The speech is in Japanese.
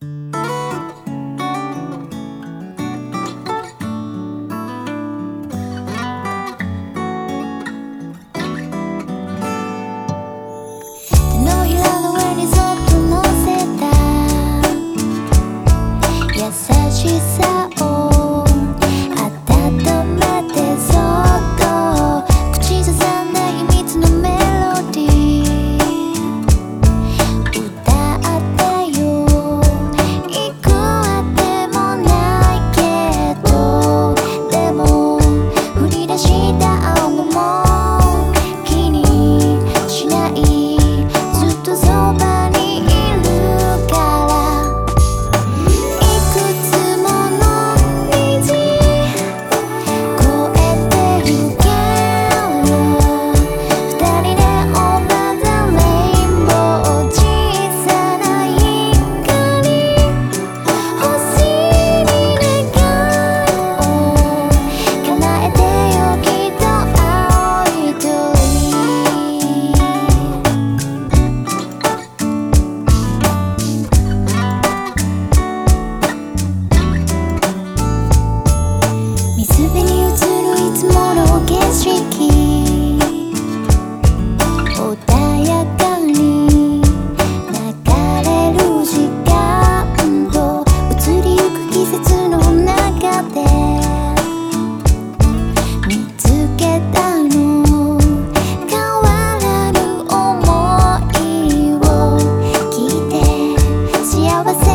のひらの上にそっと乗せた優しさを温めてそっと口ずさんだ秘密のメロディー歌ってよいくらでもないけどでも降り出した青も気にしないずっとそばにいるからいくつもの虹越えてゆける二人で Over the rainbow 小さな光星に願いを叶えてよきっと青い鳥水辺に映るいつもの景色穏やかに流れる時間と移りゆく季節の中で見つけたの変わらぬ想いを聞いて幸せ